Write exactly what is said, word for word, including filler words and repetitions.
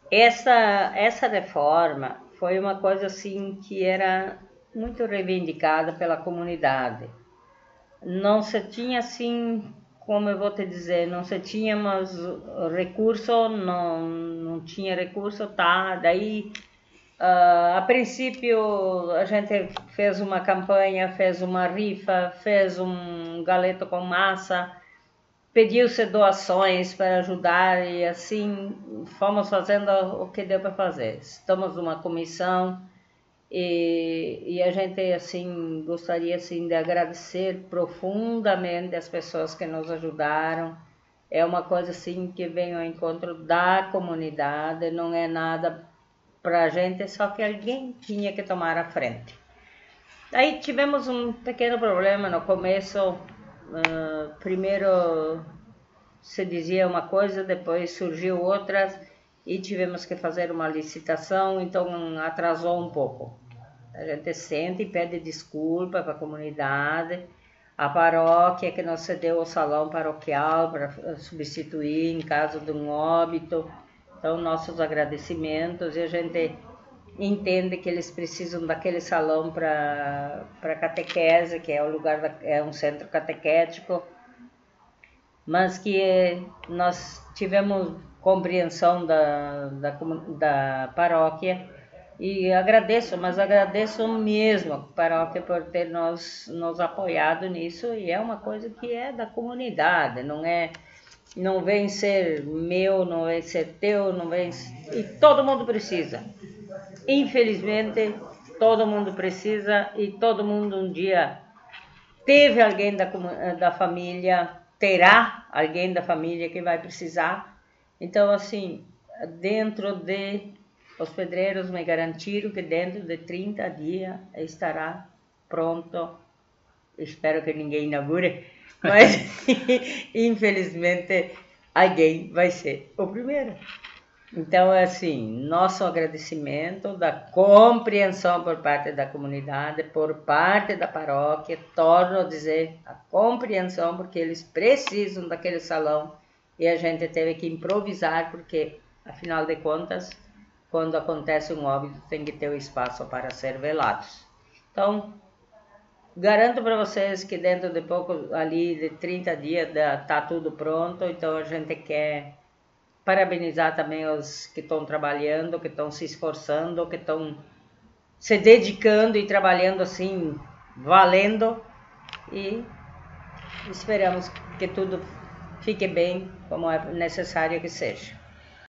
Essa, essa reforma foi uma coisa assim que era muito reivindicada pela comunidade. Não se tinha assim, como eu vou te dizer, não se tinha mais recurso, não, não tinha recurso, tá? Daí, uh, a princípio, a gente fez uma campanha, fez uma rifa, fez um galeto com massa, pediu-se doações para ajudar e assim fomos fazendo o que deu para fazer. Estamos numa comissão e, e a gente assim gostaria assim de agradecer profundamente as pessoas que nos ajudaram. É uma coisa assim que vem ao encontro da comunidade, não é nada para a gente, só que alguém tinha que tomar a frente. Aí tivemos um pequeno problema no começo. Uh, primeiro se dizia uma coisa, depois surgiu outras e tivemos que fazer uma licitação, então atrasou um pouco. A gente sente e pede desculpa para a comunidade, a paróquia que nos cedeu o salão paroquial para substituir em caso de um óbito. Então, nossos agradecimentos, e a gente entende que eles precisam daquele salão para para catequese, que é o lugar da, é um centro catequético, mas que nós tivemos compreensão da, da, da paróquia e agradeço, mas agradeço mesmo a paróquia por ter nos, nos apoiado nisso, e é uma coisa que é da comunidade, não é, não vem ser meu, não vem ser teu, não vem, e todo mundo precisa. Infelizmente, todo mundo precisa e todo mundo um dia teve alguém da, da família, terá alguém da família que vai precisar. Então, assim, dentro de os pedreiros me garantiram que dentro de trinta dias estará pronto. Espero que ninguém inaugure, mas infelizmente alguém vai ser o primeiro. Então, assim, nosso agradecimento da compreensão por parte da comunidade, por parte da paróquia, torno a dizer, a compreensão, porque eles precisam daquele salão e a gente teve que improvisar, porque, afinal de contas, quando acontece um óbito, tem que ter o espaço para ser velados. Então, garanto para vocês que dentro de pouco, ali de trinta dias, está tudo pronto, então a gente quer parabenizar também os que estão trabalhando, que estão se esforçando, que estão se dedicando e trabalhando assim, valendo, e esperamos que tudo fique bem como é necessário que seja.